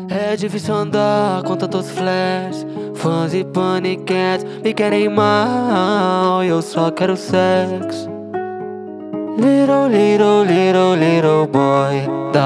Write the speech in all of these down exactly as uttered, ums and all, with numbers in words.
É difícil andar com tantos flash. Fãs e paniquetes me querem mal e eu só quero sexo. Little, little, little, little boy da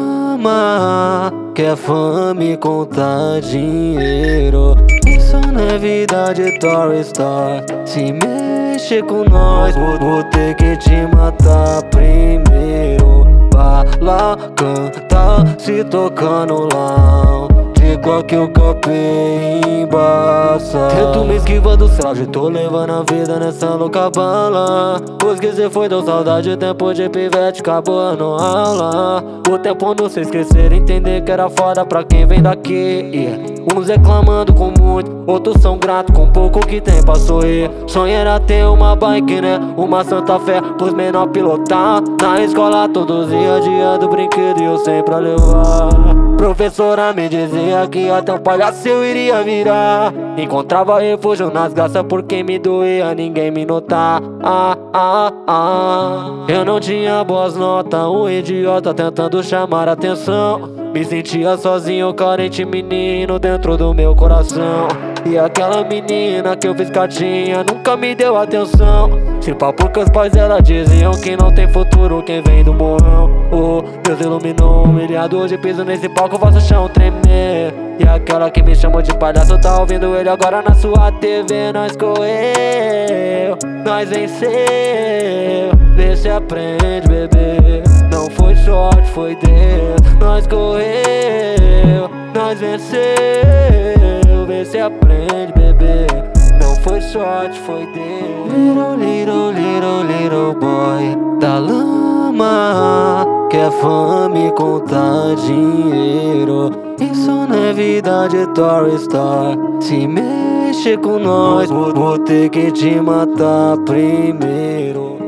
lama, quer fama e contar dinheiro. Isso não é vida de Tory Star. Se mexer com nós, vou, vou ter que te matar primeiro. Bala, canta, se tocando lá. Igual que eu capei embaça. Tento me esquivar do céu, já tô levando a vida nessa louca bala. Pois que cê foi, deu saudade, tempo de pivete, acabou no aula. O tempo não se esquecer, entender que era foda pra quem vem daqui, yeah. Uns reclamando com muito, outros são gratos com pouco que tem pra sorrir. Sonho era ter uma bike, né? Uma Santa Fé pros menor pilotar. Na escola todos ia dia do brinquedo e eu sempre a levar. Professora me dizia que até um palhaço eu iria virar. Encontrava refúgio nas graças por quem me doía, ninguém me notar. Ah, ah, ah. Eu não tinha boas notas, um idiota tentando chamar atenção. Me sentia sozinho, carente menino dentro do meu coração. E aquela menina que eu fiz cartinha nunca me deu atenção. Se pá porque os pais dela diziam que não tem futuro quem vem do morrão. Oh, Deus iluminou, humilhado hoje piso nesse palco, faço o chão tremer. E aquela que me chamou de palhaço tá ouvindo ele agora na sua T V. Nós correu, nós venceu, vê se aprende, bebê. Não foi sorte, foi Deus. Nós correu, nós venceu, vê se aprende, bebê. Não foi sorte, foi Deus. Little, little, little, little boy da lama, quer fama e contar dinheiro. Isso não é vida de Tory Star. Se mexer com nós, vou, vou ter que te matar primeiro.